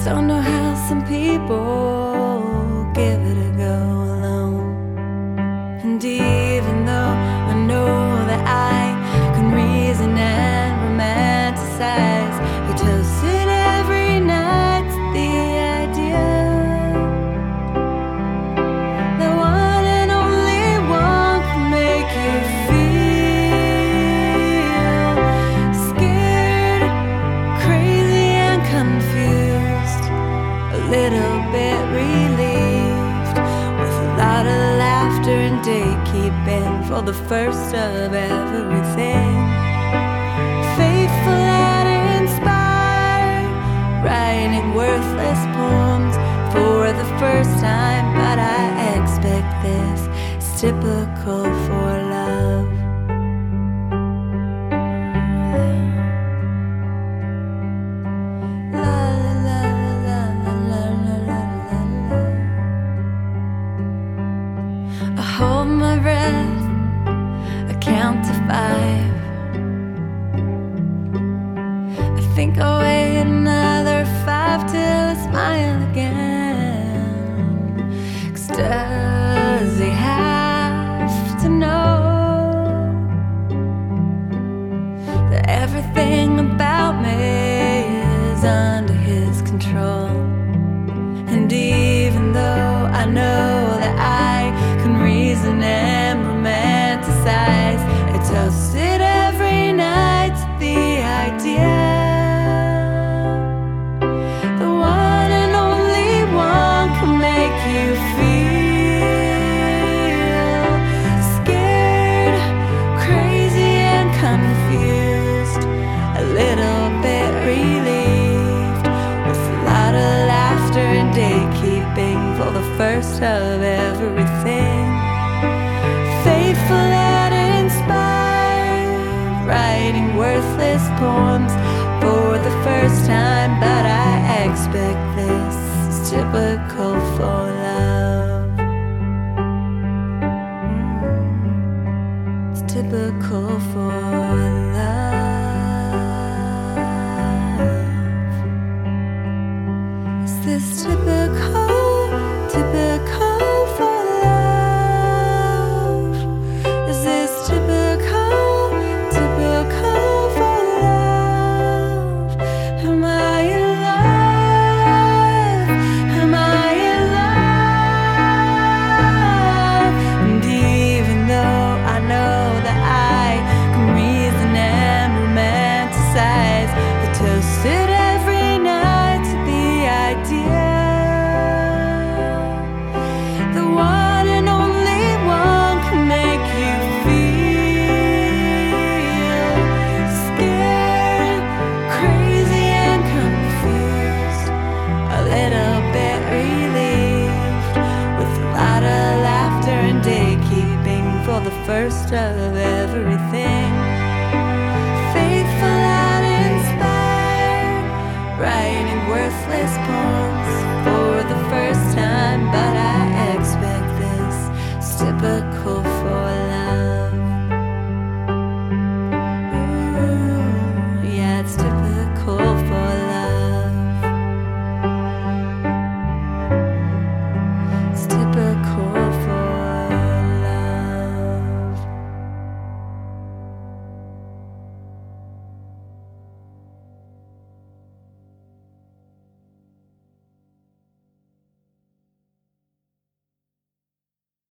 Don't know how some people give it a go alone. And even though I know that I can reason and romanticize, we toast it every night to the idea that one and only one can make you feel scared, crazy and confused, a little bit relieved, with a lot of laughter and day keeping for the first of everything. Faithful and inspired, writing worthless poems for the first time, but I expect this is typical for love. I hold my breath, I count to 5. I think I'll wait another 5 till I smile again. 'Cause does he have to know that everything about me is under his control? And even though I know that I can reason and romanticize, I toast it every night to the idea the one and only one can make you feel scared, crazy and confused, a little bit relieved, with a lot of laughter and day keeping for the first of everything. Faithful and inspired, writing worthless poems for the first time, but I expect this is typical